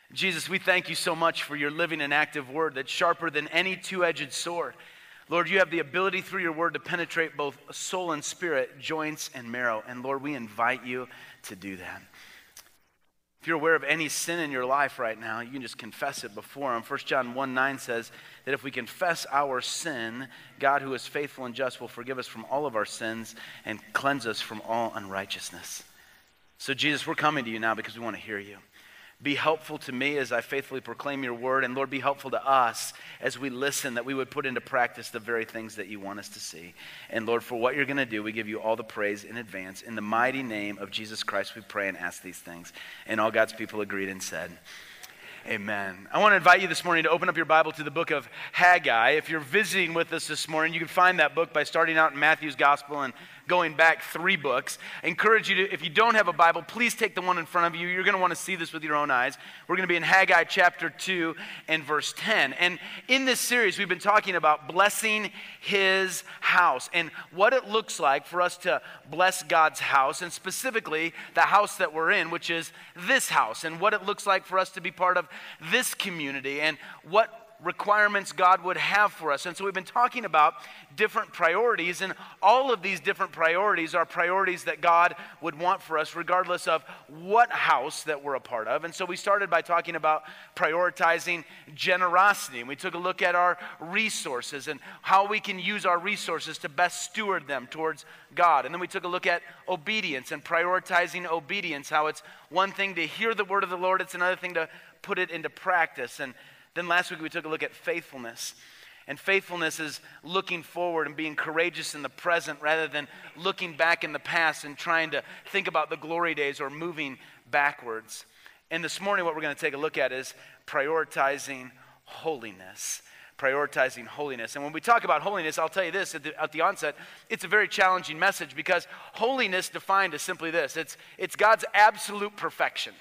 Jesus, we thank you so much for your living and active word that's sharper than any two-edged sword. Lord, you have the ability through your word to penetrate both soul and spirit, joints and marrow. And Lord, we invite you to do that. If you're aware of any sin in your life right now, you can just confess it before him. 1 John 1:9 says that if we confess our sin, God, who is faithful and just, will forgive us from all of our sins and cleanse us from all unrighteousness. So Jesus, we're coming to you now because we want to hear you. Be helpful to me as I faithfully proclaim your word. And Lord, be helpful to us as we listen, that we would put into practice the very things that you want us to see. And Lord, for what you're going to do, we give you all the praise in advance. In the mighty name of Jesus Christ, we pray and ask these things. And all God's people agreed and said, amen. I want to invite you this morning to open up your Bible to the book of Haggai. If you're visiting with us this morning, you can find that book by starting out in Matthew's Gospel and going back 3 books. I encourage you to, if you don't have a Bible, please take the one in front of you. You're going to want to see this with your own eyes. We're going to be in Haggai chapter 2 and verse 10. And in this series, we've been talking about blessing his house and what it looks like for us to bless God's house, and specifically the house that we're in, which is this house, and what it looks like for us to be part of this community, and what requirements God would have for us. And so we've been talking about different priorities, and all of these different priorities are priorities that God would want for us regardless of what house that we're a part of. And so we started by talking about prioritizing generosity, and we took a look at our resources and how we can use our resources to best steward them towards God. And then we took a look at obedience and prioritizing obedience, how it's one thing to hear the word of the Lord, it's another thing to put it into practice. And then last week we took a look at faithfulness. And faithfulness is looking forward and being courageous in the present rather than looking back in the past and trying to think about the glory days or moving backwards. And this morning what we're going to take a look at is prioritizing holiness. Prioritizing holiness. And when we talk about holiness, I'll tell you this at the onset, it's a very challenging message, because holiness defined is simply this. It's God's absolute perfection.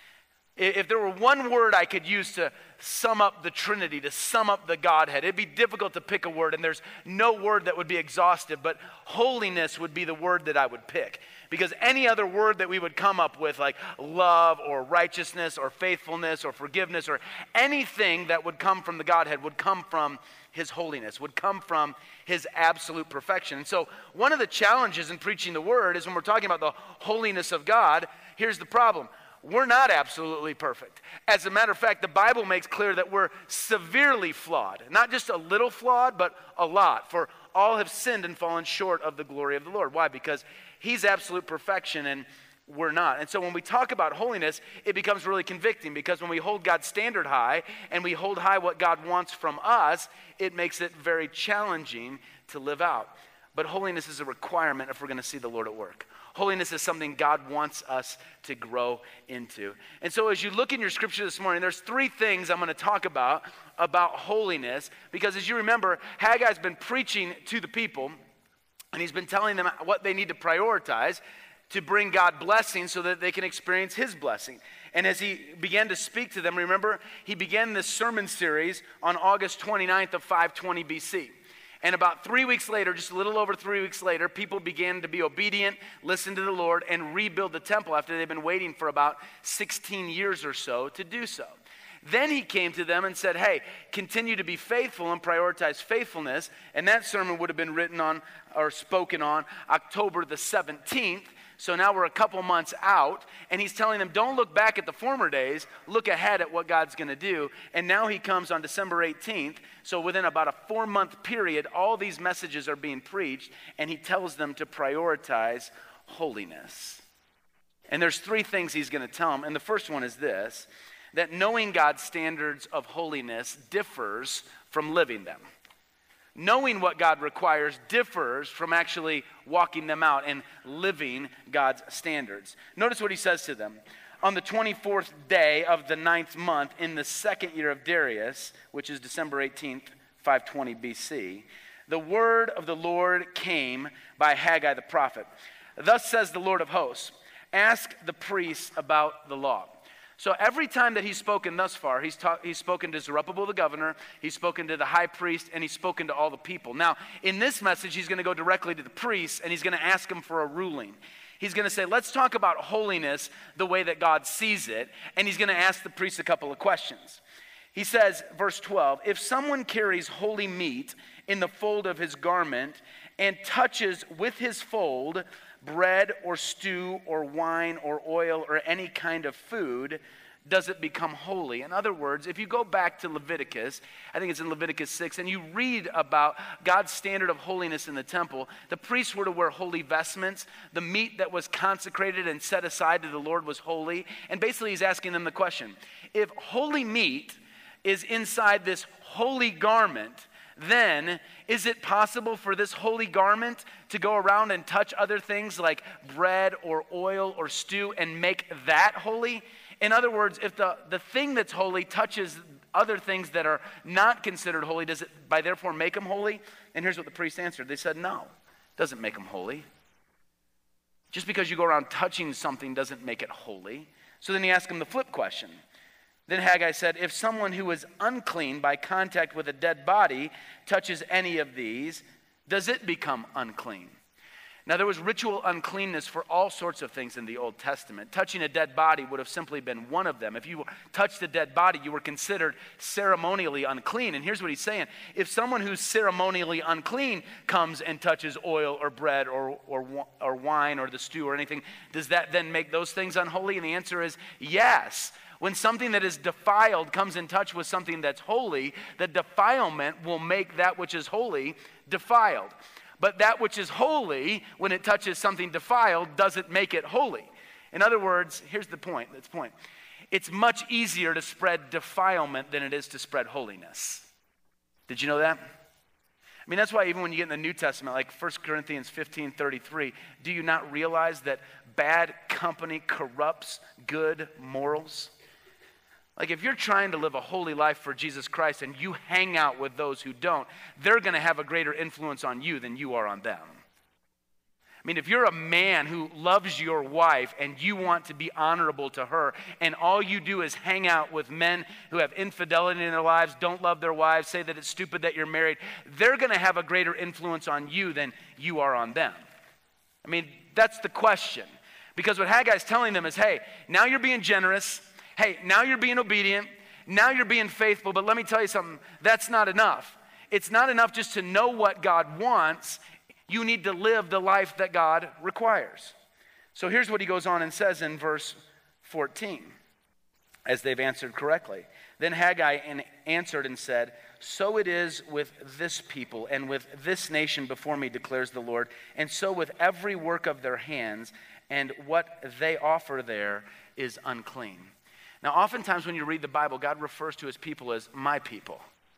If there were one word I could use to sum up the Trinity, to sum up the Godhead, it'd be difficult to pick a word, and there's no word that would be exhaustive, but holiness would be the word that I would pick. Because any other word that we would come up with, like love or righteousness or faithfulness or forgiveness or anything that would come from the Godhead, would come from his holiness, would come from his absolute perfection. And so one of the challenges in preaching the word is when we're talking about the holiness of God, here's the problem. We're not absolutely perfect. As a matter of fact, the Bible makes clear that we're severely flawed. Not just a little flawed, but a lot. For all have sinned and fallen short of the glory of the Lord. Why? Because he's absolute perfection and we're not. And so when we talk about holiness, it becomes really convicting, because when we hold God's standard high and we hold high what God wants from us, it makes it very challenging to live out. But holiness is a requirement if we're going to see the Lord at work. Holiness is something God wants us to grow into. And so as you look in your scripture this morning, there's 3 things I'm going to talk about holiness, because as you remember, Haggai's been preaching to the people, and he's been telling them what they need to prioritize to bring God blessing so that they can experience his blessing. And as he began to speak to them, remember, he began this sermon series on August 29th of 520 BC. And about 3 weeks later, just a little over 3 weeks later, people began to be obedient, listen to the Lord, and rebuild the temple after they'd been waiting for about 16 years or so to do so. Then he came to them and said, hey, continue to be faithful and prioritize faithfulness. And that sermon would have been written on or spoken on October the 17th. So now we're a couple months out, and he's telling them, don't look back at the former days, look ahead at what God's going to do. And now he comes on December 18th, so within about a 4-month period, all these messages are being preached, and he tells them to prioritize holiness. And there's 3 things he's going to tell them, and the first one is this, that knowing God's standards of holiness differs from living them. Knowing what God requires differs from actually walking them out and living God's standards. Notice what he says to them. On the 24th day of the 9th month in the 2nd year of Darius, which is December 18th, 520 BC, the word of the Lord came by Haggai the prophet. Thus says the Lord of hosts, ask the priests about the law. So every time that he's spoken thus far, he's spoken to Zerubbabel the governor, he's spoken to the high priest, and he's spoken to all the people. Now, in this message, he's going to go directly to the priests, and he's going to ask them for a ruling. he's going to say, let's talk about holiness the way that God sees it. And he's going to ask the priest a couple of questions. He says, verse 12, if someone carries holy meat in the fold of his garment and touches with his fold bread or stew or wine or oil or any kind of food, does it become holy? In other words, if you go back to Leviticus, I think it's in Leviticus 6, and you read about God's standard of holiness in the temple, the priests were to wear holy vestments. The meat that was consecrated and set aside to the Lord was holy. And basically he's asking them the question, if holy meat is inside this holy garment, then is it possible for this holy garment to go around and touch other things like bread or oil or stew and make that holy? In other words, if the thing that's holy touches other things that are not considered holy, does it by therefore make them holy? And here's what the priest answered. They said, no, it doesn't make them holy. Just because you go around touching something doesn't make it holy. So then he asked him the flip question. Then Haggai said, if someone who is unclean by contact with a dead body touches any of these, does it become unclean? Now, there was ritual uncleanness for all sorts of things in the Old Testament. Touching a dead body would have simply been one of them. If you touched a dead body, you were considered ceremonially unclean. And here's what he's saying. If someone who's ceremonially unclean comes and touches oil or bread or wine or the stew or anything, does that then make those things unholy? And the answer is yes. When something that is defiled comes in touch with something that's holy, the defilement will make that which is holy defiled. But that which is holy, when it touches something defiled, doesn't make it holy. In other words, here's the point. It's much easier to spread defilement than it is to spread holiness. Did you know that? I mean, that's why even when you get in the New Testament, like 1 Corinthians 15:33, do you not realize that bad company corrupts good morals? Like if you're trying to live a holy life for Jesus Christ and you hang out with those who don't, they're going to have a greater influence on you than you are on them. I mean, if you're a man who loves your wife and you want to be honorable to her and all you do is hang out with men who have infidelity in their lives, don't love their wives, say that it's stupid that you're married, they're going to have a greater influence on you than you are on them. I mean, that's the question. Because what Haggai's telling them is, hey, now you're being generous. Hey, now you're being obedient. Now you're being faithful. But let me tell you something. That's not enough. It's not enough just to know what God wants. You need to live the life that God requires. So here's what he goes on and says in verse 14, as they've answered correctly. Then Haggai answered and said, so it is with this people and with this nation before me, declares the Lord, and so with every work of their hands, and what they offer there is unclean. Now, oftentimes when you read the Bible, God refers to his people as my people,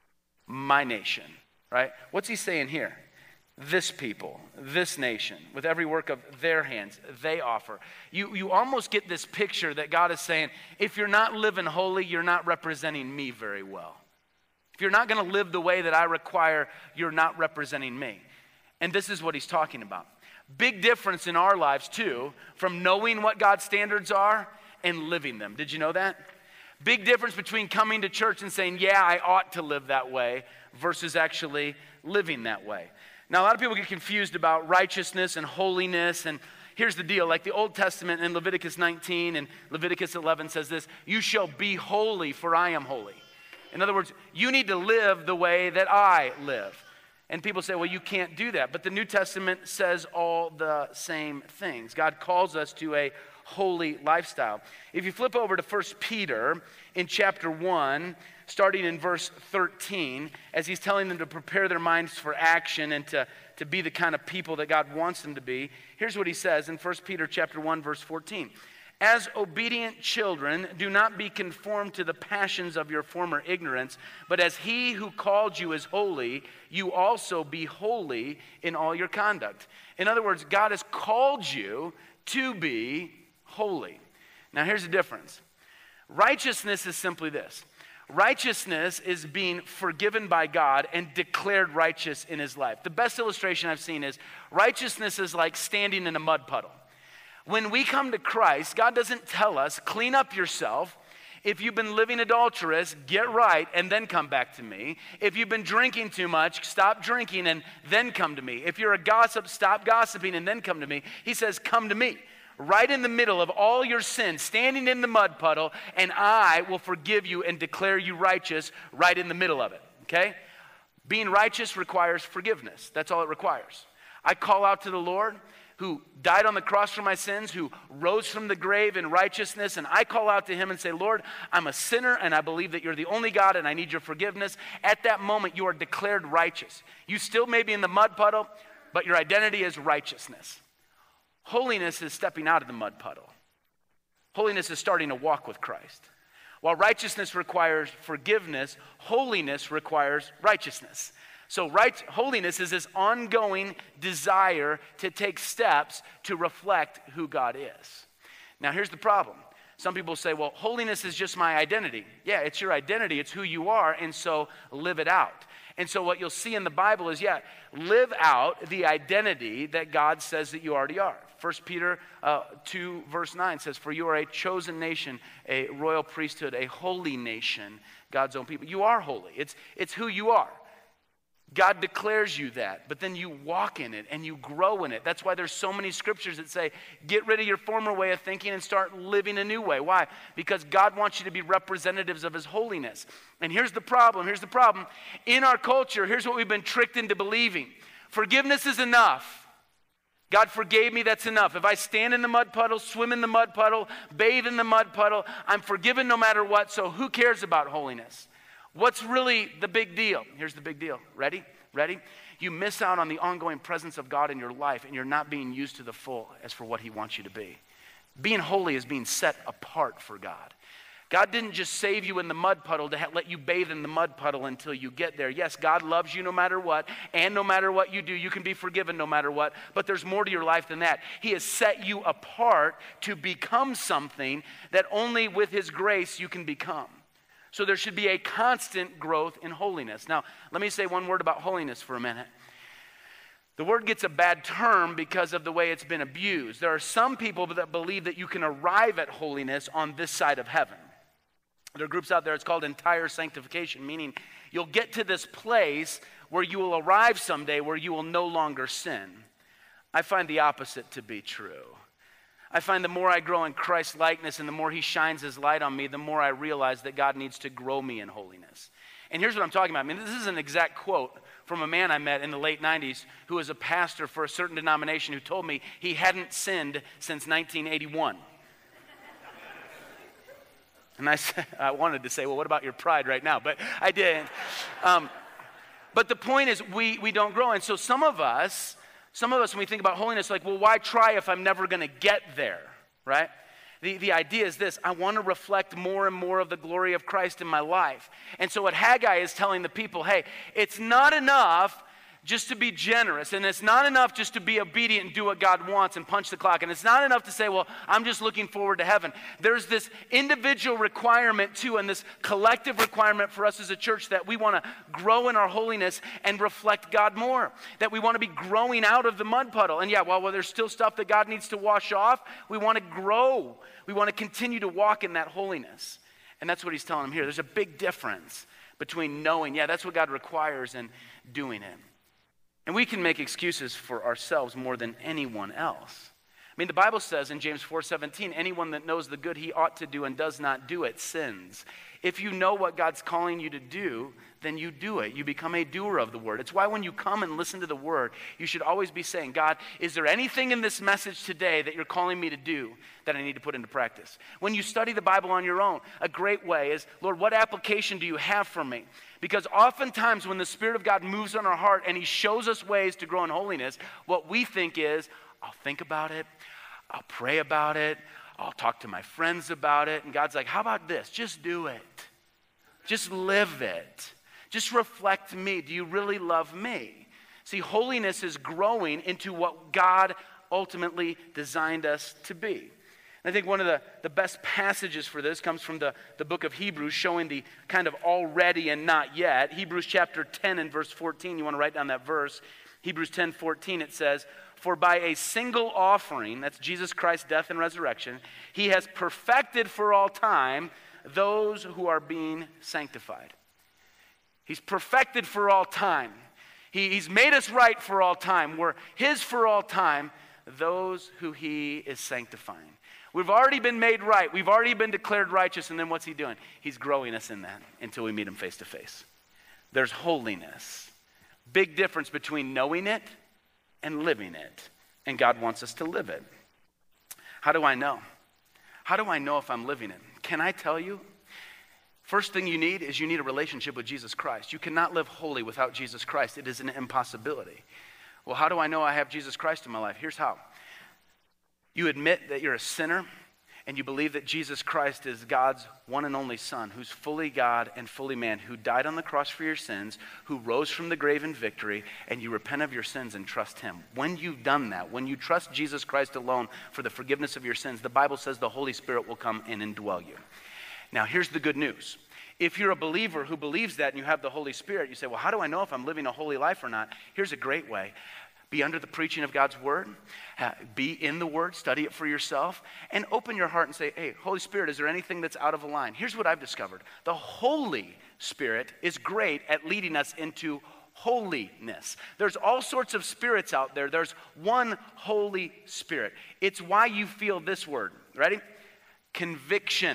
my nation, right? What's he saying here? This people, this nation, with every work of their hands, they offer. You almost get this picture that God is saying, if you're not living holy, you're not representing me very well. If you're not going to live the way that I require, you're not representing me. And this is what he's talking about. Big difference in our lives, too, from knowing what God's standards are and living them. Did you know that? Big difference between coming to church and saying, yeah, I ought to live that way, versus actually living that way. Now, a lot of people get confused about righteousness and holiness, and here's the deal. Like the Old Testament in Leviticus 19 and Leviticus 11 says this, you shall be holy, for I am holy. In other words, you need to live the way that I live. And people say, well, you can't do that. But the New Testament says all the same things. God calls us to a holy lifestyle. If you flip over to 1 Peter in chapter 1, starting in verse 13, as he's telling them to prepare their minds for action and to be the kind of people that God wants them to be, here's what he says in 1 Peter chapter 1, verse 14. As obedient children, do not be conformed to the passions of your former ignorance, but as he who called you is holy, you also be holy in all your conduct. In other words, God has called you to be holy. Now here's the difference. Righteousness is simply this. Righteousness is being forgiven by God and declared righteous in his life. The best illustration I've seen is righteousness is like standing in a mud puddle. When we come to Christ, God doesn't tell us, clean up yourself. If you've been living adulterous, get right and then come back to me. If you've been drinking too much, stop drinking and then come to me. If you're a gossip, stop gossiping and then come to me. He says, come to me. right in the middle of all your sins, standing in the mud puddle, and I will forgive you and declare you righteous right in the middle of it, okay? Being righteous requires forgiveness. That's all it requires. I call out to the Lord who died on the cross for my sins, who rose from the grave in righteousness, and I call out to him and say, Lord, I'm a sinner, and I believe that you're the only God, and I need your forgiveness. At that moment, you are declared righteous. You still may be in the mud puddle, but your identity is righteousness. Holiness is stepping out of the mud puddle. Holiness is starting to walk with Christ. While righteousness requires forgiveness, holiness requires righteousness. So holiness is this ongoing desire to take steps to reflect who God is. Now, here's the problem. Some people say, well, holiness is just my identity. Yeah, it's your identity. It's who you are, and so live it out. And so what you'll see in the Bible is, live out the identity that God says that you already are. 1 Peter 2, verse 9 says, for you are a chosen nation, a royal priesthood, a holy nation, God's own people. You are holy. It's who you are. God declares you that, but then you walk in it and you grow in it. That's why there's so many scriptures that say, get rid of your former way of thinking and start living a new way. Why? Because God wants you to be representatives of his holiness. And here's the problem. In our culture, here's what we've been tricked into believing. Forgiveness is enough. God forgave me, that's enough. If I stand in the mud puddle, swim in the mud puddle, bathe in the mud puddle, I'm forgiven no matter what, so who cares about holiness? What's really the big deal? Here's the big deal. Ready? You miss out on the ongoing presence of God in your life, and you're not being used to the full as for what he wants you to be. Being holy is being set apart for God. God didn't just save you in the mud puddle to let you bathe in the mud puddle until you get there. Yes, God loves you no matter what, and no matter what you do, you can be forgiven no matter what, but there's more to your life than that. He has set you apart to become something that only with his grace you can become. So there should be a constant growth in holiness. Now, let me say one word about holiness for a minute. The word gets a bad term because of the way it's been abused. There are some people that believe that you can arrive at holiness on this side of heaven. There are groups out there, it's called entire sanctification, meaning you'll get to this place where you will arrive someday where you will no longer sin. I find the opposite to be true. I find the more I grow in Christ's likeness and the more he shines his light on me, the more I realize that God needs to grow me in holiness. And here's what I'm talking about. I mean, this is an exact quote from a man I met in the late 90s who was a pastor for a certain denomination who told me he hadn't sinned since 1981. And I wanted to say, well, what about your pride right now? But I didn't. But the point is we don't grow. And so some of us, when we think about holiness, like, well, why try if I'm never going to get there, right? The idea is this: I want to reflect more and more of the glory of Christ in my life. And so what Haggai is telling the people, hey, it's not enough just to be generous, and it's not enough just to be obedient and do what God wants and punch the clock, and it's not enough to say, well, I'm just looking forward to heaven. There's this individual requirement too, and this collective requirement for us as a church that we want to grow in our holiness and reflect God more, that we want to be growing out of the mud puddle. And yeah, while there's still stuff that God needs to wash off, we want to grow. We want to continue to walk in that holiness. And that's what he's telling them here. There's a big difference between knowing, that's what God requires, and doing it. And we can make excuses for ourselves more than anyone else. I mean, the Bible says in James 4:17, anyone that knows the good he ought to do and does not do it sins. If you know what God's calling you to do, then you do it. You become a doer of the word. It's why when you come and listen to the word, you should always be saying, God, is there anything in this message today that you're calling me to do that I need to put into practice? When you study the Bible on your own, a great way is, Lord, what application do you have for me? Because oftentimes when the Spirit of God moves on our heart and he shows us ways to grow in holiness, what we think is, I'll think about it, I'll pray about it, I'll talk to my friends about it. And God's like, how about this? Just do it. Just live it. Just reflect me. Do you really love me? See, holiness is growing into what God ultimately designed us to be. And I think one of the best passages for this comes from the book of Hebrews, showing the kind of already and not yet. Hebrews chapter 10 and verse 14, you want to write down that verse. Hebrews 10:14, it says, for by a single offering, that's Jesus Christ's death and resurrection, he has perfected for all time those who are being sanctified. He's perfected for all time. He's made us right for all time. We're his for all time. those who he is sanctifying. We've already been made right. We've already been declared righteous. And then what's he doing? He's growing us in that until we meet him face to face. There's holiness. Big difference between knowing it and living it. And God wants us to live it. How do I know? How do I know if I'm living it? Can I tell you? First thing you need is you need a relationship with Jesus Christ. You cannot live holy without Jesus Christ. It is an impossibility. Well, how do I know I have Jesus Christ in my life? Here's how. You admit that you're a sinner, and you believe that Jesus Christ is God's one and only Son, who's fully God and fully man, who died on the cross for your sins, who rose from the grave in victory, and you repent of your sins and trust him. When you've done that, when you trust Jesus Christ alone for the forgiveness of your sins, the Bible says the Holy Spirit will come and indwell you. Now, here's the good news. If you're a believer who believes that and you have the Holy Spirit, you say, well, how do I know if I'm living a holy life or not? Here's a great way. Be under the preaching of God's word. Be in the word. Study it for yourself. And open your heart and say, hey, Holy Spirit, is there anything that's out of line? Here's what I've discovered. The Holy Spirit is great at leading us into holiness. There's all sorts of spirits out there. There's one Holy Spirit. It's why you feel this word. Ready? Conviction.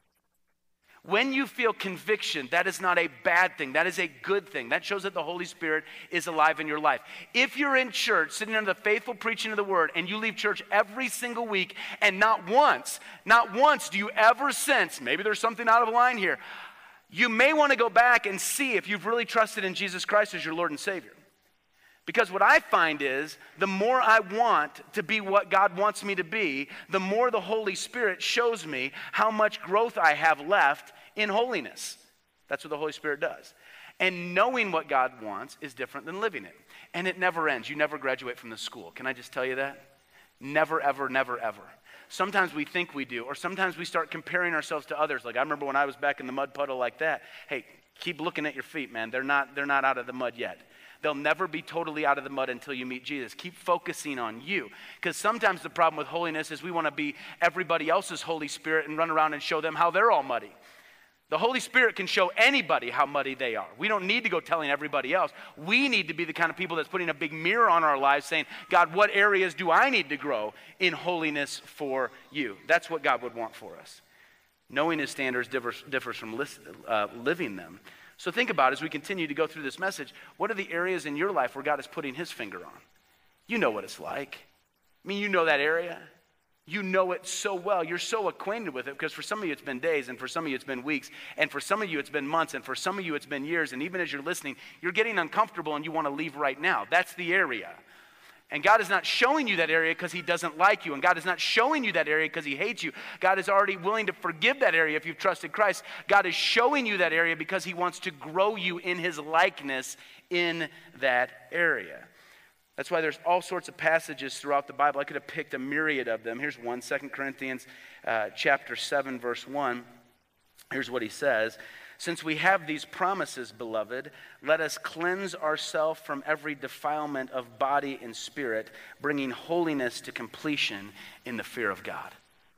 When you feel conviction, that is not a bad thing. That is a good thing. That shows that the Holy Spirit is alive in your life. If you're in church, sitting under the faithful preaching of the word, and you leave church every single week, and not once do you ever sense, maybe there's something out of line here, you may want to go back and see if you've really trusted in Jesus Christ as your Lord and Savior. Because what I find is, the more I want to be what God wants me to be, the more the Holy Spirit shows me how much growth I have left in holiness. That's what the Holy Spirit does. And knowing what God wants is different than living it. And it never ends. You never graduate from the school. Can I just tell you that? Never, ever, never, ever. Sometimes we think we do, or sometimes we start comparing ourselves to others. Like I remember when I was back in the mud puddle like that. Hey, keep looking at your feet, man. They're not out of the mud yet. They'll never be totally out of the mud until you meet Jesus. Keep focusing on you. Because sometimes the problem with holiness is we want to be everybody else's Holy Spirit and run around and show them how they're all muddy. The Holy Spirit can show anybody how muddy they are. We don't need to go telling everybody else. We need to be the kind of people that's putting a big mirror on our lives saying, God, what areas do I need to grow in holiness for you? That's what God would want for us. Knowing his standards differs from living them. So think about, as we continue to go through this message, what are the areas in your life where God is putting his finger on? You know what it's like. I mean, you know that area. You know it so well. You're so acquainted with it because for some of you it's been days, and for some of you it's been weeks, and for some of you it's been months, and for some of you it's been years, and even as you're listening, you're getting uncomfortable and you want to leave right now. That's the area. And God is not showing you that area because he doesn't like you. And God is not showing you that area because he hates you. God is already willing to forgive that area if you've trusted Christ. God is showing you that area because he wants to grow you in his likeness in that area. That's why there's all sorts of passages throughout the Bible. I could have picked a myriad of them. Here's one, 2 Corinthians chapter 7, verse 1. Here's what he says. Since we have these promises, beloved, let us cleanse ourselves from every defilement of body and spirit, bringing holiness to completion in the fear of God.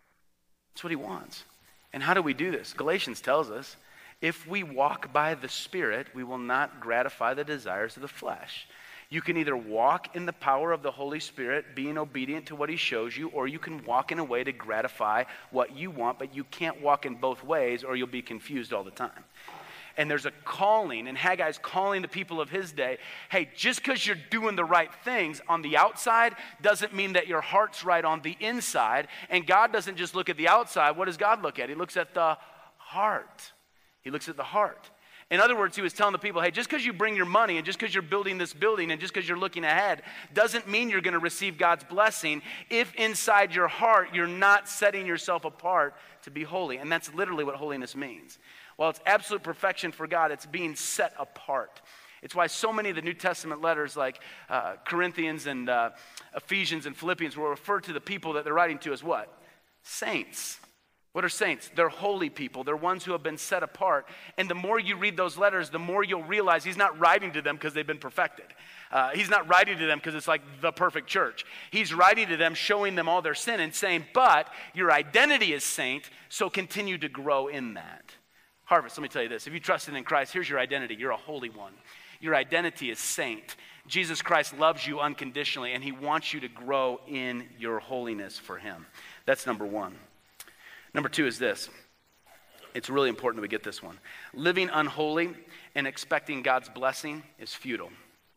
That's what he wants. And how do we do this? Galatians tells us, if we walk by the Spirit, we will not gratify the desires of the flesh. You can either walk in the power of the Holy Spirit, being obedient to what he shows you, or you can walk in a way to gratify what you want, but you can't walk in both ways or you'll be confused all the time. And there's a calling, and Haggai's calling the people of his day, hey, just because you're doing the right things on the outside doesn't mean that your heart's right on the inside. And God doesn't just look at the outside. What does God look at? He looks at the heart. He looks at the heart. In other words, he was telling the people, hey, just because you bring your money and just because you're building this building and just because you're looking ahead doesn't mean you're going to receive God's blessing if inside your heart you're not setting yourself apart to be holy. And that's literally what holiness means. While it's absolute perfection for God, it's being set apart. It's why so many of the New Testament letters like Corinthians and Ephesians and Philippians will refer to the people that they're writing to as what? Saints. What are saints? They're holy people. They're ones who have been set apart. And the more you read those letters, the more you'll realize he's not writing to them because they've been perfected. He's not writing to them because it's like the perfect church. He's writing to them, showing them all their sin and saying, but your identity is saint, so continue to grow in that. Harvest, let me tell you this. If you trusted in Christ, here's your identity. You're a holy one. Your identity is saint. Jesus Christ loves you unconditionally, and he wants you to grow in your holiness for him. That's number one. Number two is this. It's really important that we get this one. Living unholy and expecting God's blessing is futile.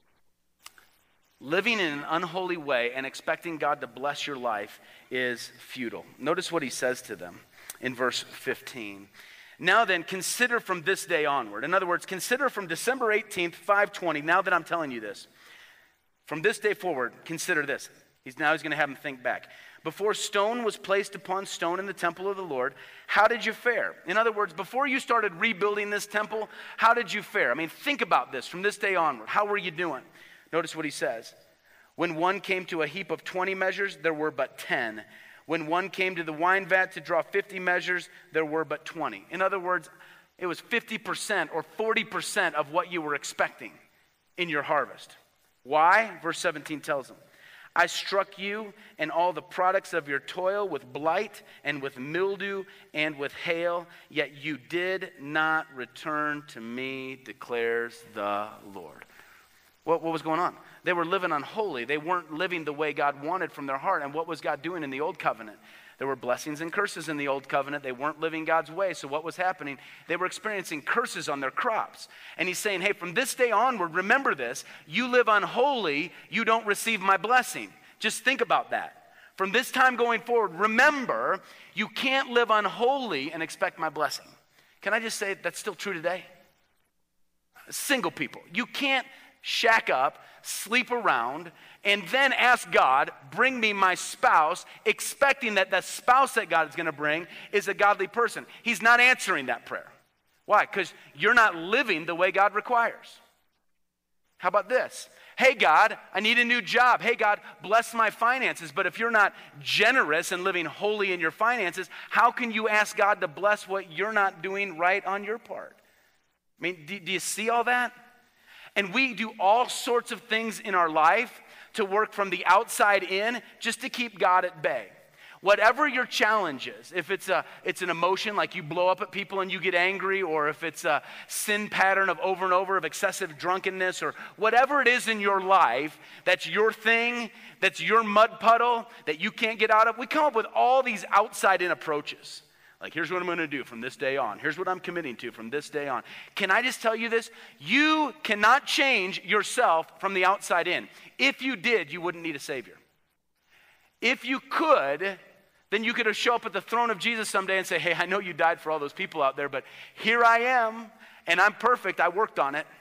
Living in an unholy way and expecting God to bless your life is futile. Notice what he says to them in verse 15. Now then, consider from this day onward. In other words, consider from December 18th, 520, now that I'm telling you this. From this day forward, consider this. He's going to have them think back. Before stone was placed upon stone in the temple of the Lord, how did you fare? In other words, before you started rebuilding this temple, how did you fare? I mean, think about this from this day onward. How were you doing? Notice what he says. When one came to a heap of 20 measures, there were but 10. When one came to the wine vat to draw 50 measures, there were but 20. In other words, it was 50% or 40% of what you were expecting in your harvest. Why? Verse 17 tells them, I struck you and all the products of your toil with blight and with mildew and with hail, yet you did not return to me, declares the Lord. What was going on? They were living unholy. They weren't living the way God wanted from their heart. And what was God doing in the old covenant? There were blessings and curses in the old covenant. They weren't living God's way. So what was happening? They were experiencing curses on their crops. And he's saying, hey, from this day onward, remember this. You live unholy, you don't receive my blessing. Just think about that. From this time going forward, remember, you can't live unholy and expect my blessing. Can I just say that's still true today? Single people. You can't shack up, sleep around, and then ask God, bring me my spouse, expecting that the spouse that God is going to bring is a godly person. He's not answering that prayer. Why? Because you're not living the way God requires. How about this? Hey, God, I need a new job. Hey, God, bless my finances. But if you're not generous and living holy in your finances, how can you ask God to bless what you're not doing right on your part? I mean, do you see all that? And we do all sorts of things in our life to work from the outside in just to keep God at bay. Whatever your challenge is, if it's an emotion like you blow up at people and you get angry, or if it's a sin pattern of over and over of excessive drunkenness, or whatever it is in your life that's your thing, that's your mud puddle that you can't get out of, we come up with all these outside in approaches. Like, here's what I'm going to do from this day on. Here's what I'm committing to from this day on. Can I just tell you this? You cannot change yourself from the outside in. If you did, you wouldn't need a Savior. If you could, then you could show up at the throne of Jesus someday and say, hey, I know you died for all those people out there, but here I am, and I'm perfect. I worked on it.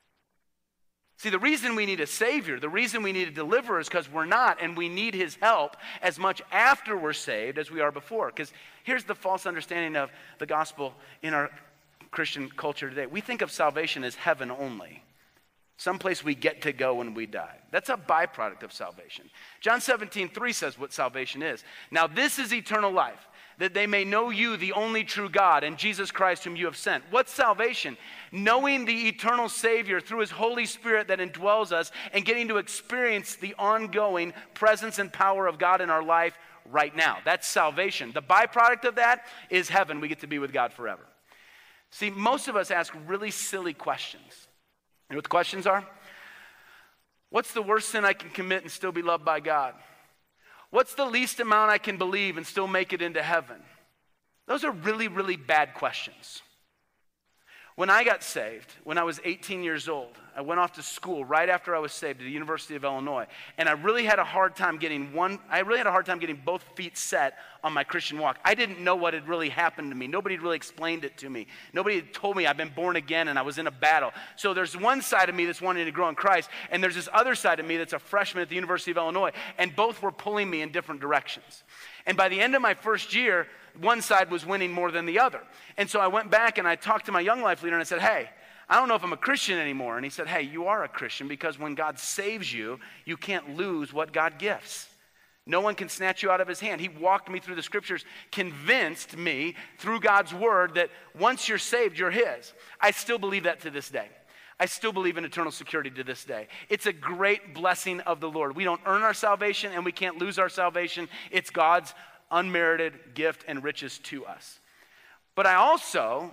See, the reason we need a Savior, the reason we need a deliverer is because we're not, and we need his help as much after we're saved as we are before. Because here's the false understanding of the gospel in our Christian culture today. We think of salvation as heaven only, someplace we get to go when we die. That's a byproduct of salvation. John 17:3 says what salvation is. Now this is eternal life, that they may know you, the only true God, and Jesus Christ whom you have sent. What's salvation? Knowing the eternal Savior through his Holy Spirit that indwells us and getting to experience the ongoing presence and power of God in our life right now. That's salvation. The byproduct of that is heaven. We get to be with God forever. See, most of us ask really silly questions. You know what the questions are? What's the worst sin I can commit and still be loved by God? What's the least amount I can believe and still make it into heaven? Those are really, really bad questions. When I got saved, when I was 18 years old, I went off to school right after I was saved to the University of Illinois, and I really had a hard time getting both feet set on my Christian walk. I didn't know what had really happened to me. Nobody had really explained it to me. Nobody had told me I've been born again and I was in a battle. So there's one side of me that's wanting to grow in Christ, and there's this other side of me that's a freshman at the University of Illinois, and both were pulling me in different directions. And by the end of my first year, one side was winning more than the other. And so I went back and I talked to my young life leader and I said, hey, I don't know if I'm a Christian anymore. And he said, hey, you are a Christian because when God saves you, you can't lose what God gifts. No one can snatch you out of his hand. He walked me through the scriptures, convinced me through God's word that once you're saved, you're his. I still believe that to this day. I still believe in eternal security to this day. It's a great blessing of the Lord. We don't earn our salvation and we can't lose our salvation. It's God's unmerited gift and riches to us. But I also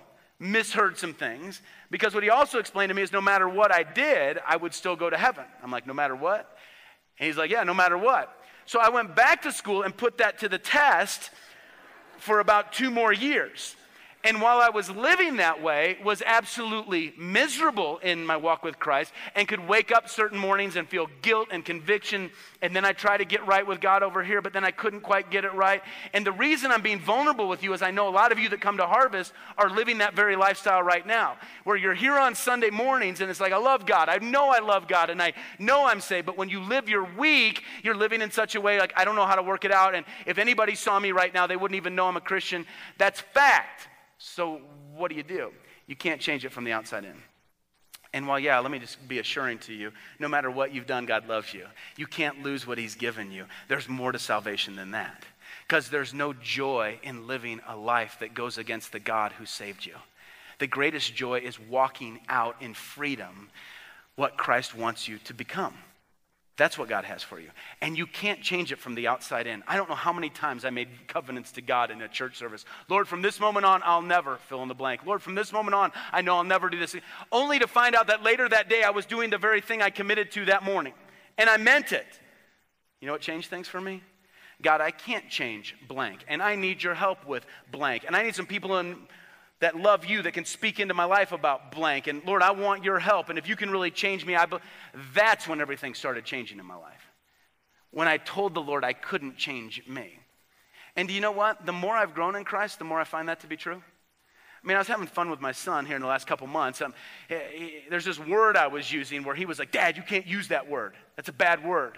misheard some things, because what he also explained to me is no matter what I did, I would still go to heaven. I'm like, no matter what? And he's like, yeah, no matter what. So I went back to school and put that to the test for about 2 more years. And while I was living that way, was absolutely miserable in my walk with Christ, and could wake up certain mornings and feel guilt and conviction, and then I try to get right with God over here, but then I couldn't quite get it right. And the reason I'm being vulnerable with you is I know a lot of you that come to Harvest are living that very lifestyle right now, where you're here on Sunday mornings and it's like, I love God, I love God, and I know I'm saved, but when you live your week, you're living in such a way like, I don't know how to work it out, and if anybody saw me right now, they wouldn't even know I'm a Christian. That's fact. So what do? You can't change it from the outside in. And while, let me just be assuring to you, no matter what you've done, God loves you. You can't lose what he's given you. There's more to salvation than that. Because there's no joy in living a life that goes against the God who saved you. The greatest joy is walking out in freedom what Christ wants you to become. That's what God has for you. And you can't change it from the outside in. I don't know how many times I made covenants to God in a church service. Lord, from this moment on, I'll never fill in the blank. Lord, from this moment on, I know I'll never do this. Only to find out that later that day, I was doing the very thing I committed to that morning. And I meant it. You know what changed things for me? God, I can't change blank. And I need your help with blank. And I need some people that love you, that can speak into my life about blank. And Lord, I want your help. And if you can really change me, that's when everything started changing in my life. When I told the Lord I couldn't change me. And do you know what? The more I've grown in Christ, the more I find that to be true. I mean, I was having fun with my son here in the last couple months. There's this word I was using where he was like, Dad, you can't use that word. That's a bad word.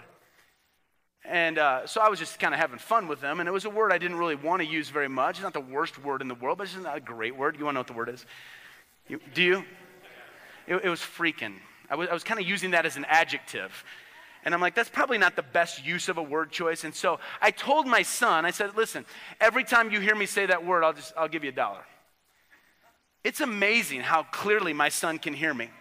And so I was just kind of having fun with them, and it was a word I didn't really want to use very much. It's not the worst word in the world, but it's not a great word. You want to know what the word is? Do you? It was freaking. I was kind of using that as an adjective. And I'm like, that's probably not the best use of a word choice. And so I told my son, I said, listen, every time you hear me say that word, I'll give you $1. It's amazing how clearly my son can hear me.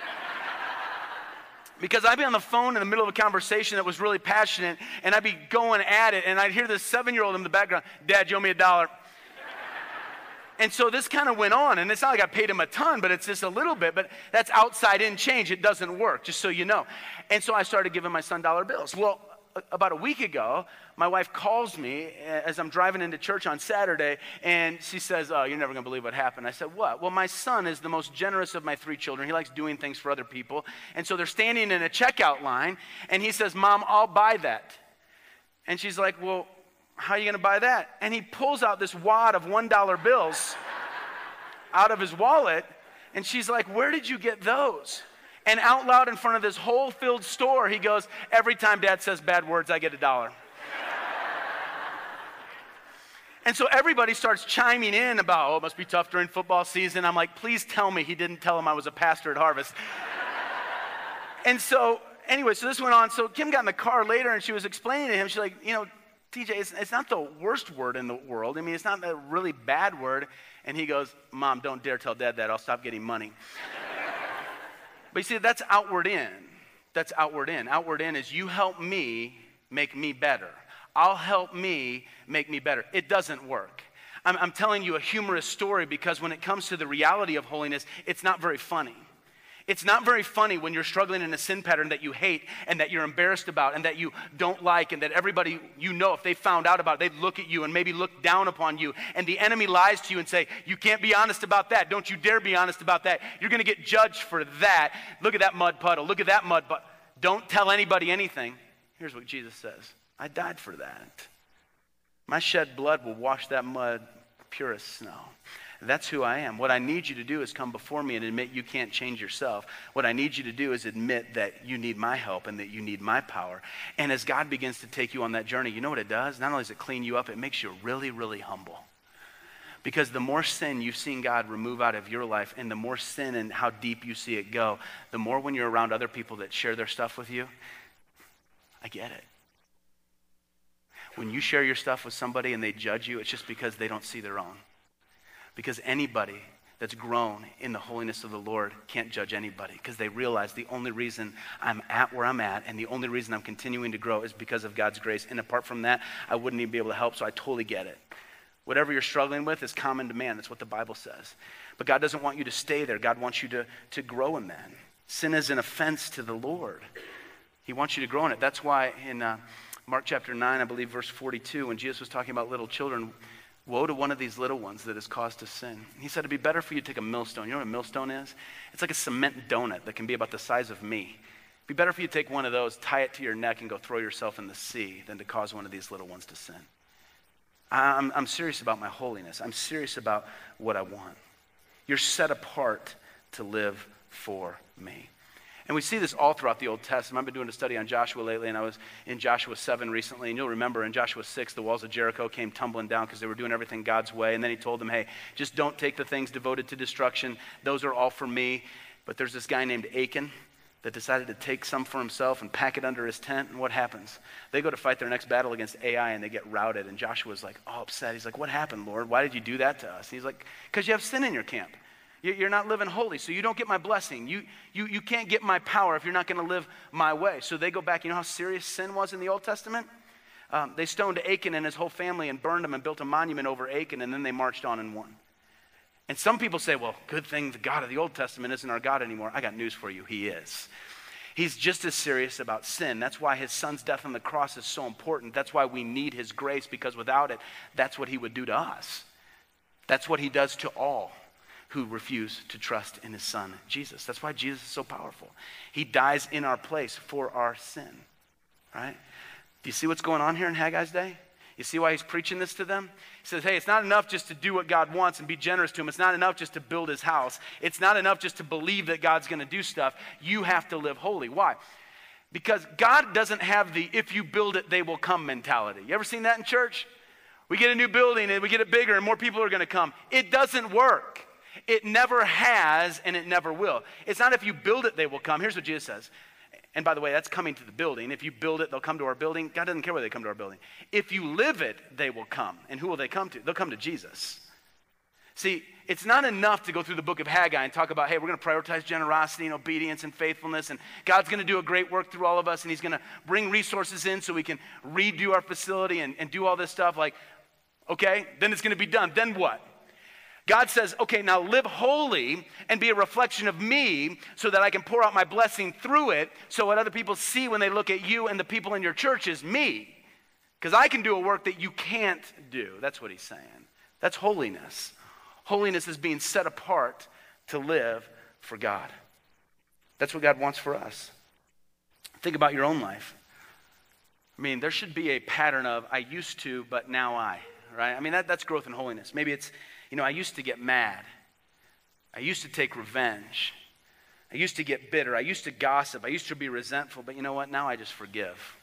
Because I'd be on the phone in the middle of a conversation that was really passionate, and I'd be going at it, and I'd hear this 7-year-old in the background, Dad, you owe me $1. And so this kind of went on, and it's not like I paid him a ton, but it's just a little bit, but that's outside in change. It doesn't work, just so you know. And so I started giving my son dollar bills. Well, about a week ago, my wife calls me as I'm driving into church on Saturday, and she says, oh, you're never going to believe what happened. I said, what? Well, my son is the most generous of my 3 children. He likes doing things for other people. And so they're standing in a checkout line, and he says, Mom, I'll buy that. And she's like, well, how are you going to buy that? And he pulls out this wad of $1 bills out of his wallet, and she's like, where did you get those? And out loud in front of this whole filled store, he goes, every time Dad says bad words, I get $1. And so everybody starts chiming in about, oh, it must be tough during football season. I'm like, please tell me he didn't tell him I was a pastor at Harvest. And so, anyway, so this went on. So Kim got in the car later, and she was explaining to him, she's like, you know, TJ, it's not the worst word in the world. I mean, it's not a really bad word. And he goes, Mom, don't dare tell Dad that. I'll stop getting money. But you see, that's outward in. That's outward in. Outward in is you help me make me better. I'll help me make me better. It doesn't work. I'm telling you a humorous story because when it comes to the reality of holiness, it's not very funny. It's not very funny when you're struggling in a sin pattern that you hate and that you're embarrassed about and that you don't like and that everybody you know, if they found out about it, they'd look at you and maybe look down upon you. And the enemy lies to you and say, you can't be honest about that. Don't you dare be honest about that. You're going to get judged for that. Look at that mud puddle. Look at that mud puddle. Don't tell anybody anything. Here's what Jesus says. I died for that. My shed blood will wash that mud pure as snow. That's who I am. What I need you to do is come before me and admit you can't change yourself. What I need you to do is admit that you need my help and that you need my power. And as God begins to take you on that journey, you know what it does? Not only does it clean you up, it makes you really, really humble. Because the more sin you've seen God remove out of your life and the more sin and how deep you see it go, the more when you're around other people that share their stuff with you, I get it. When you share your stuff with somebody and they judge you, it's just because they don't see their own. Because anybody that's grown in the holiness of the Lord can't judge anybody because they realize the only reason I'm at where I'm at and the only reason I'm continuing to grow is because of God's grace. And apart from that, I wouldn't even be able to help, so I totally get it. Whatever you're struggling with is common to man. That's what the Bible says. But God doesn't want you to stay there. God wants you to grow in that. Sin is an offense to the Lord. He wants you to grow in it. That's why in Mark chapter 9, I believe verse 42, when Jesus was talking about little children, woe to one of these little ones that is caused to sin. He said it'd be better for you to take a millstone. You know what a millstone is? It's like a cement donut that can be about the size of me. It'd be better for you to take one of those, tie it to your neck, and go throw yourself in the sea than to cause one of these little ones to sin. I'm serious about my holiness. I'm serious about what I want. You're set apart to live for me. And we see this all throughout the Old Testament. I've been doing a study on Joshua lately, and I was in Joshua 7 recently, and you'll remember in Joshua 6, the walls of Jericho came tumbling down because they were doing everything God's way, and then he told them, hey, just don't take the things devoted to destruction. Those are all for me. But there's this guy named Achan that decided to take some for himself and pack it under his tent, and what happens? They go to fight their next battle against Ai, and they get routed, and Joshua's like, all upset. He's like, what happened, Lord? Why did you do that to us? And he's like, because you have sin in your camp. You're not living holy, so you don't get my blessing. You can't get my power if you're not going to live my way. So they go back. You know how serious sin was in the Old Testament? They stoned Achan and his whole family and burned him and built a monument over Achan, and then they marched on and won. And some people say, well, good thing the God of the Old Testament isn't our God anymore. I got news for you. He is. He's just as serious about sin. That's why his son's death on the cross is so important. That's why we need his grace, because without it, that's what he would do to us. That's what he does to all who refuse to trust in his son, Jesus. That's why Jesus is so powerful. He dies in our place for our sin, right? Do you see what's going on here in Haggai's day? You see why he's preaching this to them? He says, hey, it's not enough just to do what God wants and be generous to him. It's not enough just to build his house. It's not enough just to believe that God's going to do stuff. You have to live holy. Why? Because God doesn't have the if you build it, they will come mentality. You ever seen that in church? We get a new building and we get it bigger and more people are going to come. It doesn't work. It never has and it never will. It's not if you build it, they will come. Here's what Jesus says. And by the way, that's coming to the building. If you build it, they'll come to our building. God doesn't care whether they come to our building. If you live it, they will come. And who will they come to? They'll come to Jesus. See, it's not enough to go through the book of Haggai and talk about, hey, we're going to prioritize generosity and obedience and faithfulness, and God's going to do a great work through all of us, and he's going to bring resources in so we can redo our facility and do all this stuff. Like, okay, then it's going to be done. Then what? God says, okay, now live holy and be a reflection of me so that I can pour out my blessing through it, so what other people see when they look at you and the people in your church is me. Because I can do a work that you can't do. That's what he's saying. That's holiness. Holiness is being set apart to live for God. That's what God wants for us. Think about your own life. I mean, there should be a pattern of I used to, but now I, right? I mean, that's growth in holiness. Maybe it's, you know, I used to get mad. I used to take revenge. I used to get bitter. I used to gossip. I used to be resentful. But you know what? Now I just forgive.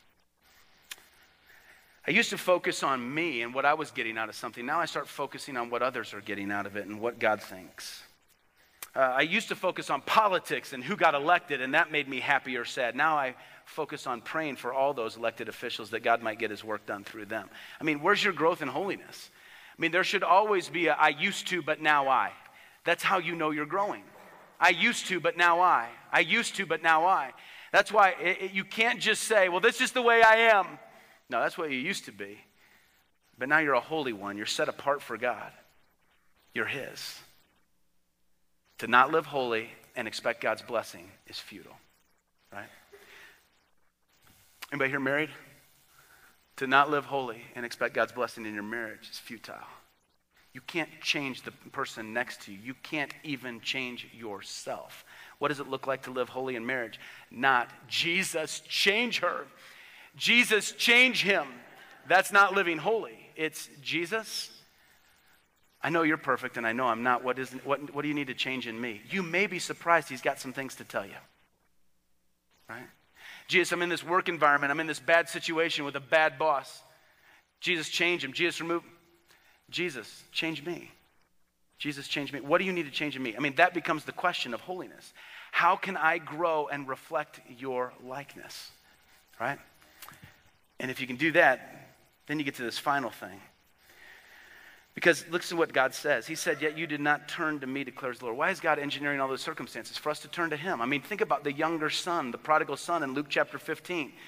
I used to focus on me and what I was getting out of something. Now I start focusing on what others are getting out of it and what God thinks. I used to focus on politics and who got elected, and that made me happy or sad. Now I focus on praying for all those elected officials that God might get his work done through them. I mean, where's your growth in holiness? I mean, there should always be a I used to, but now I. That's how you know you're growing. I used to, but now I. I used to, but now I. That's why you can't just say, well, this is the way I am. No, that's what you used to be. But now you're a holy one. You're set apart for God. You're his. To not live holy and expect God's blessing is futile, right? Anybody here married? To not live holy and expect God's blessing in your marriage is futile. You can't change the person next to you. You can't even change yourself. What does it look like to live holy in marriage? Not Jesus, change her. Jesus, change him. That's not living holy. It's Jesus, I know you're perfect and I know I'm not. What do you need to change in me? You may be surprised he's got some things to tell you, right? Jesus, I'm in this work environment. I'm in this bad situation with a bad boss. Jesus, change him. Jesus, remove. Jesus, change me. Jesus, change me. What do you need to change in me? I mean, that becomes the question of holiness. How can I grow and reflect your likeness, right? And if you can do that, then you get to this final thing. Because listen to what God says. He said, yet you did not turn to me, declares the Lord. Why is God engineering all those circumstances? For us to turn to him. I mean, think about the younger son, the prodigal son in Luke chapter 15.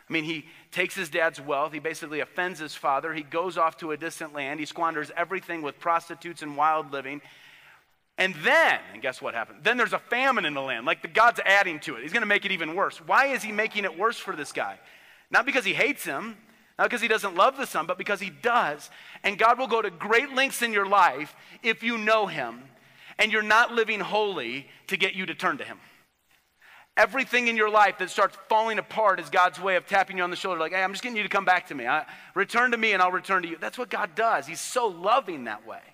I mean, he takes his dad's wealth. He basically offends his father. He goes off to a distant land. He squanders everything with prostitutes and wild living. And guess what happened? Then there's a famine in the land. Like God's adding to it. He's going to make it even worse. Why is he making it worse for this guy? Not because he hates him, not because he doesn't love the son, but because he does. And God will go to great lengths in your life if you know him and you're not living holy to get you to turn to him. Everything in your life that starts falling apart is God's way of tapping you on the shoulder, like, hey, I'm just getting you to come back to me. Return to me and I'll return to you. That's what God does. He's so loving that way.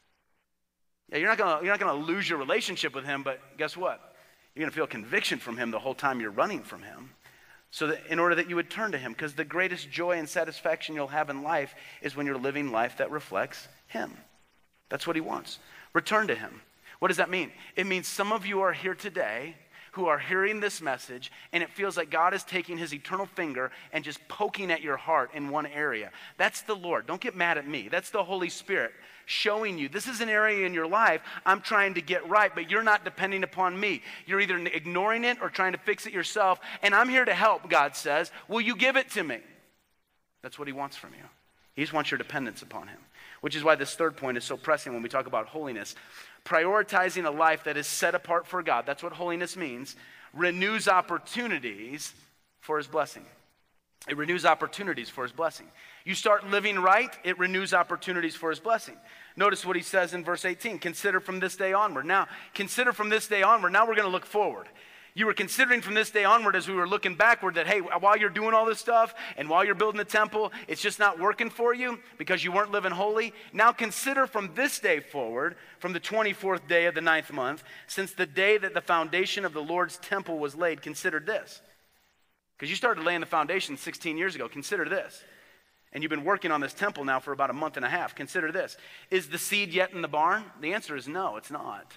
Yeah, you're not gonna lose your relationship with him, but guess what? You're gonna feel conviction from him the whole time you're running from him. So that in order that you would turn to him, because the greatest joy and satisfaction you'll have in life is when you're living life that reflects him. That's what he wants. Return to him. What does that mean? It means some of you are here today who are hearing this message, and it feels like God is taking his eternal finger and just poking at your heart in one area. That's the Lord. Don't get mad at me. That's the Holy Spirit showing you this is an area in your life I'm trying to get right, but you're not depending upon me. You're either ignoring it or trying to fix it yourself, and I'm here to help, God says. Will you give it to me? That's what he wants from you. He just wants your dependence upon him, which is why this third point is so pressing when we talk about holiness. Prioritizing a life that is set apart for God, that's what holiness means, renews opportunities for his blessing. It renews opportunities for his blessing. You start living right, it renews opportunities for his blessing. Notice what he says in verse 18, consider from this day onward. Now, consider from this day onward. Now we're going to look forward. You were considering from this day onward as we were looking backward that, hey, while you're doing all this stuff and while you're building the temple, it's just not working for you because you weren't living holy. Now consider from this day forward, from the 24th day of the 9th month, since the day that the foundation of the Lord's temple was laid, consider this. Because you started laying the foundation 16 years ago. Consider this. And you've been working on this temple now for about a month and a half. Consider this. Is the seed yet in the barn? The answer is no, it's not.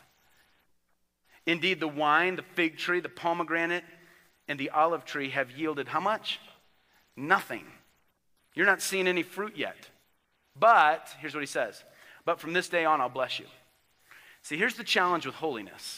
Indeed, the wine, the fig tree, the pomegranate, and the olive tree have yielded how much? Nothing. You're not seeing any fruit yet. But, here's what he says, but from this day on, I'll bless you. See, here's the challenge with holiness.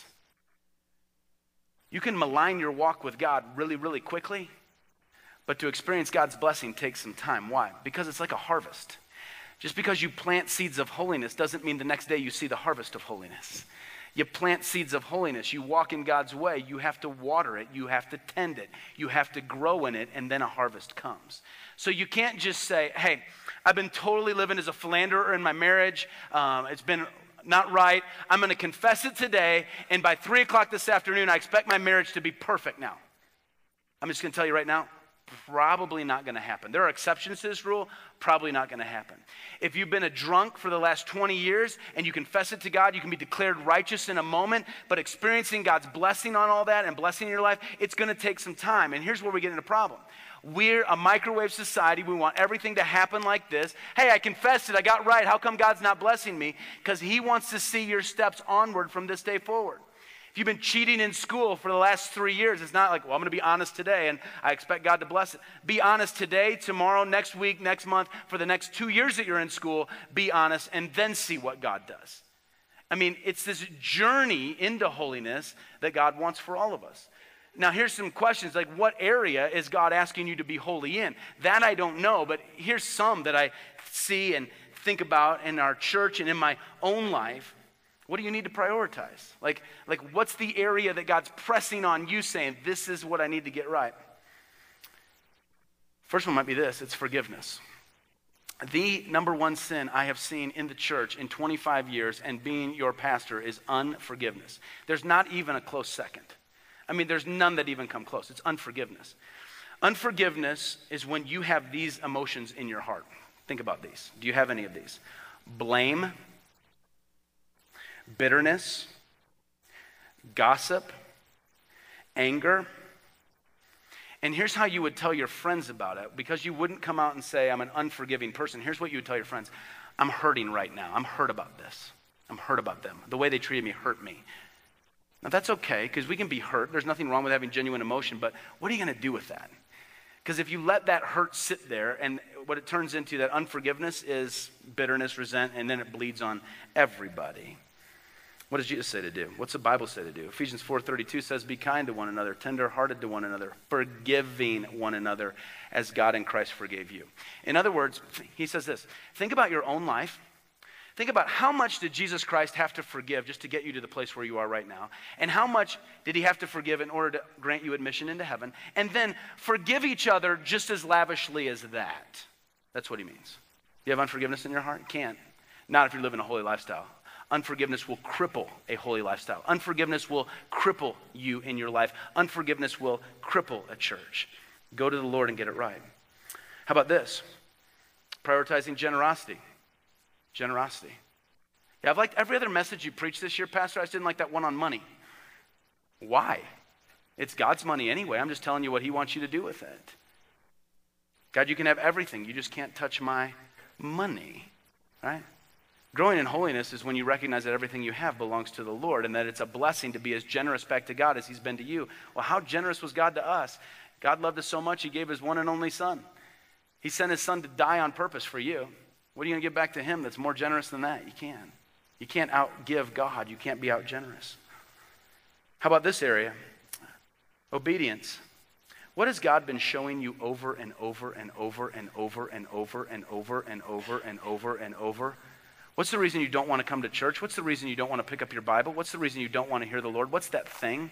You can malign your walk with God really, really quickly, but to experience God's blessing takes some time. Why? Because it's like a harvest. Just because you plant seeds of holiness doesn't mean the next day you see the harvest of holiness. You plant seeds of holiness. You walk in God's way. You have to water it. You have to tend it. You have to grow in it, and then a harvest comes. So you can't just say, hey, I've been totally living as a philanderer in my marriage. It's been not right. I'm going to confess it today, and by 3 o'clock this afternoon, I expect my marriage to be perfect now. I'm just going to tell you right now, probably not going to happen. There are exceptions to this rule, probably not going to happen. If you've been a drunk for the last 20 years and you confess it to God, you can be declared righteous in a moment, but experiencing God's blessing on all that and blessing in your life, it's going to take some time. And here's where we get into a problem. We're a microwave society. We want everything to happen like this. Hey, I confessed it. I got right. How come God's not blessing me? Because he wants to see your steps onward from this day forward. If you've been cheating in school for the last 3 years, it's not like, well, I'm going to be honest today and I expect God to bless it. Be honest today, tomorrow, next week, next month, for the next 2 years that you're in school. Be honest and then see what God does. I mean, it's this journey into holiness that God wants for all of us. Now, here's some questions like, what area is God asking you to be holy in? That I don't know, but here's some that I see and think about in our church and in my own life. What do you need to prioritize? Like what's the area that God's pressing on you saying, this is what I need to get right? First one might be this, it's forgiveness. The number one sin I have seen in the church in 25 years and being your pastor is unforgiveness. There's not even a close second. I mean, there's none that even come close. It's unforgiveness. Unforgiveness is when you have these emotions in your heart. Think about these. Do you have any of these? Blame, bitterness, gossip, anger. And here's how you would tell your friends about it, because you wouldn't come out and say, I'm an unforgiving person. Here's what you would tell your friends. I'm hurting right now. I'm hurt about this. I'm hurt about them. The way they treated me hurt me. Now that's okay, because we can be hurt. There's nothing wrong with having genuine emotion, but what are you going to do with that? Because if you let that hurt sit there, and what it turns into, that unforgiveness is bitterness, resent, and then it bleeds on everybody. What does Jesus say to do? What's the Bible say to do? Ephesians 4:32 says, be kind to one another, tender-hearted to one another, forgiving one another as God in Christ forgave you. In other words, he says this, think about your own life. Think about how much did Jesus Christ have to forgive just to get you to the place where you are right now? And how much did he have to forgive in order to grant you admission into heaven? And then forgive each other just as lavishly as that. That's what he means. You have unforgiveness in your heart? You can't. Not if you're living a holy lifestyle. Unforgiveness will cripple a holy lifestyle. Unforgiveness will cripple you in your life. Unforgiveness will cripple a church. Go to the Lord and get it right. How about this? Prioritizing generosity. Generosity. Yeah, I've liked every other message you preached this year, Pastor. I just didn't like that one on money. Why? It's God's money anyway. I'm just telling you what he wants you to do with it. God, you can have everything. You just can't touch my money, right? Growing in holiness is when you recognize that everything you have belongs to the Lord and that it's a blessing to be as generous back to God as he's been to you. Well, how generous was God to us? God loved us so much, he gave his one and only son. He sent his son to die on purpose for you. What are you going to give back to him that's more generous than that? You can't. You can't outgive God. You can't be out generous. How about this area? Obedience. What has God been showing you over and over and over and over and over and over and over and over and over? What's the reason you don't want to come to church? What's the reason you don't want to pick up your Bible? What's the reason you don't want to hear the Lord? What's that thing?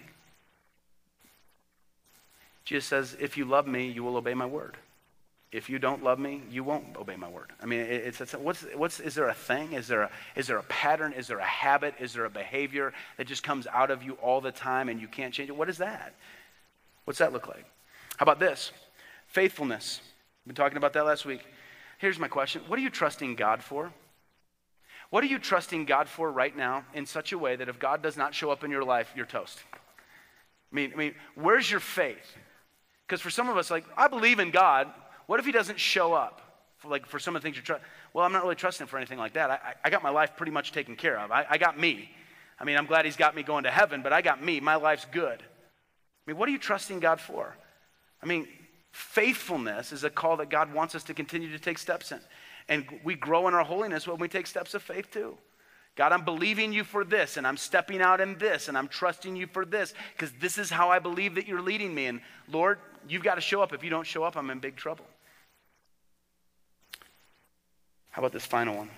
Jesus says, if you love me, you will obey my word. If you don't love me, you won't obey my word. I mean, is there a thing? Is there a pattern? Is there a habit? Is there a behavior that just comes out of you all the time and you can't change it? What is that? What's that look like? How about this? Faithfulness. We've been talking about that last week. Here's my question. What are you trusting God for? What are you trusting God for right now in such a way that if God does not show up in your life, you're toast? I mean, where's your faith? Because for some of us, like, I believe in God. What if he doesn't show up? For some of the things you're trusting. Well, I'm not really trusting for anything like that. I got my life pretty much taken care of. I got me. I mean, I'm glad he's got me going to heaven, but I got me. My life's good. I mean, what are you trusting God for? I mean, faithfulness is a call that God wants us to continue to take steps in. And we grow in our holiness when we take steps of faith too. God, I'm believing you for this, and I'm stepping out in this, and I'm trusting you for this, because this is how I believe that you're leading me. And Lord, you've got to show up. If you don't show up, I'm in big trouble. How about this final one?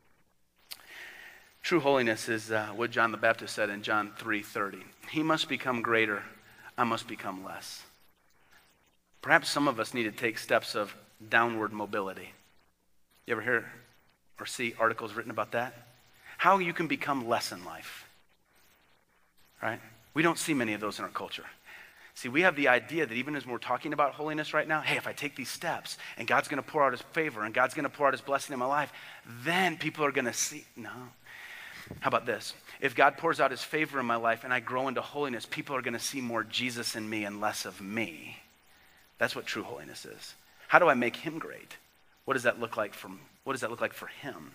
True holiness is what John the Baptist said in John 3:30. He must become greater, I must become less. Perhaps some of us need to take steps of downward mobility. You ever hear or see articles written about that? How you can become less in life, right? We don't see many of those in our culture. See, we have the idea that even as we're talking about holiness right now, hey, if I take these steps and God's going to pour out his favor and God's going to pour out his blessing in my life, then people are going to see. No. How about this? If God pours out his favor in my life and I grow into holiness, people are going to see more Jesus in me and less of me. That's what true holiness is. How do I make him great? What does that look like for him?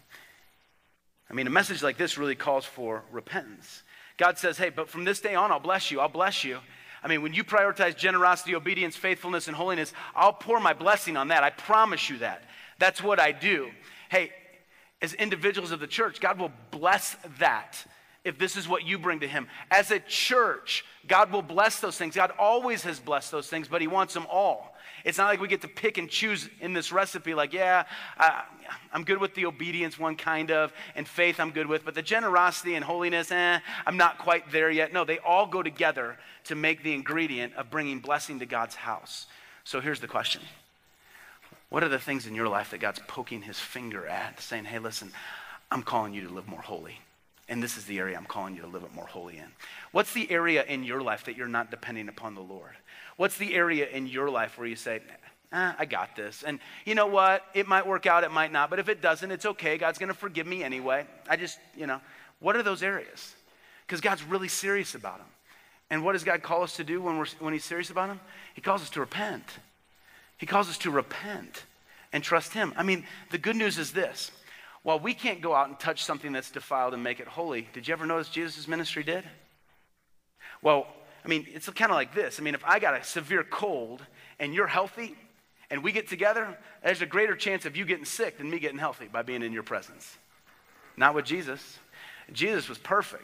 I mean, a message like this really calls for repentance. God says, hey, but from this day on, I'll bless you. I'll bless you. I mean, when you prioritize generosity, obedience, faithfulness, and holiness, I'll pour my blessing on that. I promise you that. That's what I do. Hey, as individuals of the church, God will bless that if this is what you bring to him. As a church, God will bless those things. God always has blessed those things, but he wants them all. It's not like we get to pick and choose in this recipe, like, yeah, I'm good with the obedience one kind of, and faith I'm good with, but the generosity and holiness, I'm not quite there yet. No, they all go together to make the ingredient of bringing blessing to God's house. So here's the question. What are the things in your life that God's poking his finger at, saying, hey, listen, I'm calling you to live more holy. And this is the area I'm calling you to live it more holy in. What's the area in your life that you're not depending upon the Lord? What's the area in your life where you say, I got this. And you know what? It might work out, it might not. But if it doesn't, it's okay. God's going to forgive me anyway. What are those areas? Because God's really serious about them. And what does God call us to do when he's serious about them? He calls us to repent. He calls us to repent and trust him. I mean, the good news is this. While we can't go out and touch something that's defiled and make it holy, did you ever notice Jesus' ministry did? Well, I mean, it's kind of like this. I mean, if I got a severe cold and you're healthy and we get together, there's a greater chance of you getting sick than me getting healthy by being in your presence. Not with Jesus. Jesus was perfect.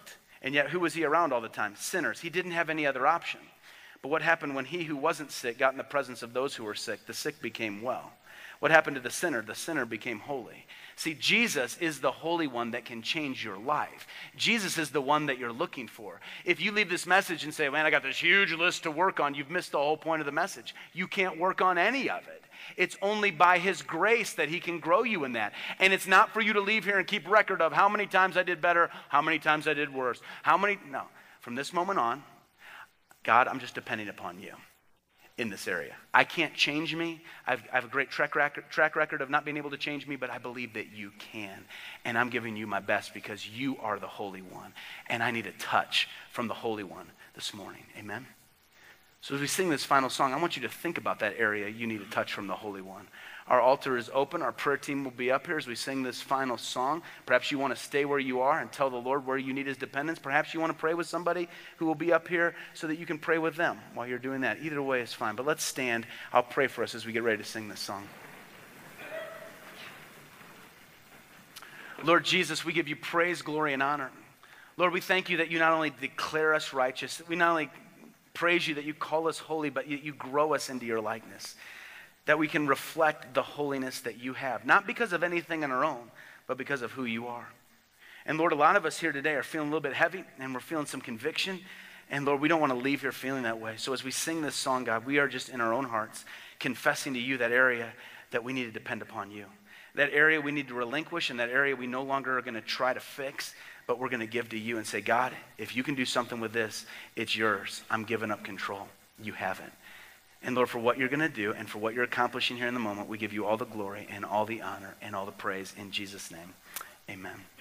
And yet, who was he around all the time? Sinners. He didn't have any other option. But what happened when he who wasn't sick got in the presence of those who were sick? The sick became well. What happened to the sinner? The sinner became holy. See, Jesus is the Holy One that can change your life. Jesus is the one that you're looking for. If you leave this message and say, man, I got this huge list to work on, you've missed the whole point of the message. You can't work on any of it. It's only by his grace that he can grow you in that. And it's not for you to leave here and keep record of how many times I did better, how many times I did worse, no. From this moment on, God, I'm just depending upon you in this area. I can't change me. I have a great track record of not being able to change me, but I believe that you can. And I'm giving you my best because you are the Holy One. And I need a touch from the Holy One this morning. Amen? So as we sing this final song, I want you to think about that area you need a touch from the Holy One. Our altar is open. Our prayer team will be up here as we sing this final song. Perhaps you want to stay where you are and tell the Lord where you need his dependence. Perhaps you want to pray with somebody who will be up here so that you can pray with them while you're doing that. Either way is fine. But let's stand. I'll pray for us as we get ready to sing this song. Lord Jesus, we give you praise, glory, and honor. Lord, we thank you that you not only declare us righteous, we not only praise you that you call us holy, but you grow us into your likeness. That we can reflect the holiness that you have, not because of anything on our own, but because of who you are. And Lord, a lot of us here today are feeling a little bit heavy, and we're feeling some conviction. And Lord, we don't want to leave here feeling that way. So as we sing this song, God, we are just in our own hearts confessing to you that area that we need to depend upon you. That area we need to relinquish, and that area we no longer are going to try to fix, but we're going to give to you and say, God, if you can do something with this, it's yours. I'm giving up control. You have it. And Lord, for what you're going to do and for what you're accomplishing here in the moment, we give you all the glory and all the honor and all the praise in Jesus' name. Amen.